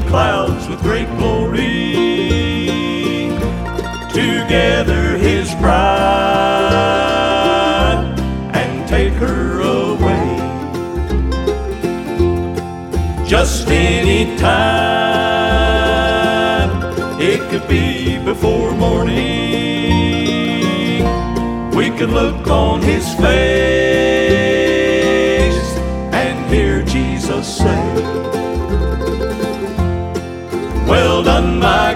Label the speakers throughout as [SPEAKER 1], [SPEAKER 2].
[SPEAKER 1] clouds with great glory to gather his bride and take her away. Just any time, it could be before morning, we could look on his face and hear Jesus say, "Well done, my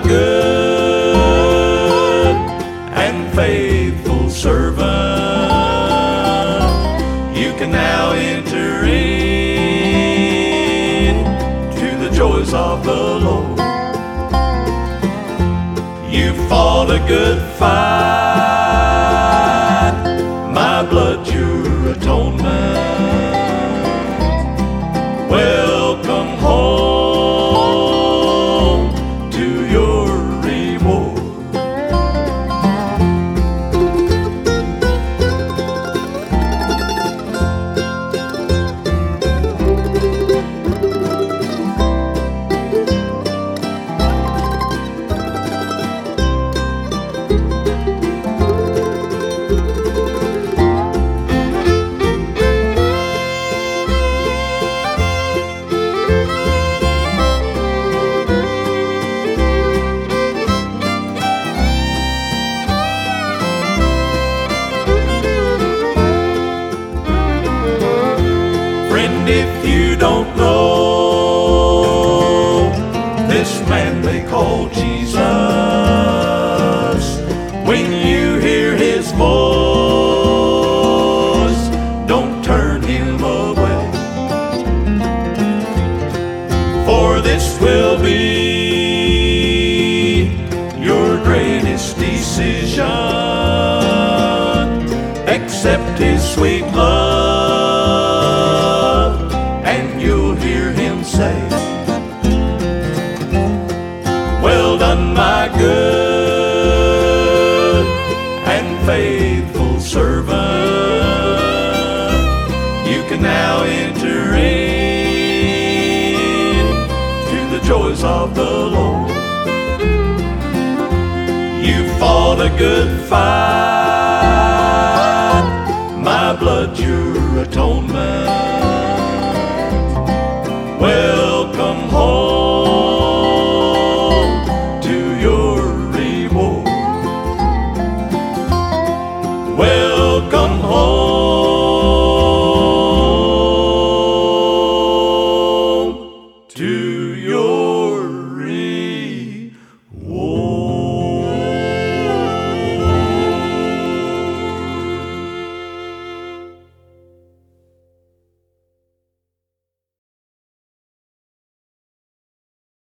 [SPEAKER 1] good and faithful servant. You can now enter in to the joys of the Lord. You fought a good fight, my blood your atonement. Welcome home to your reward." Friend, if you don't know this man they call Jesus, when you hear his voice, don't turn him away, for this will be your greatest decision. Accept his sweet love, and you'll hear him say, "Well done, my good and faithful servant. You can now enter in to the joys of the Lord. You fought a good fight,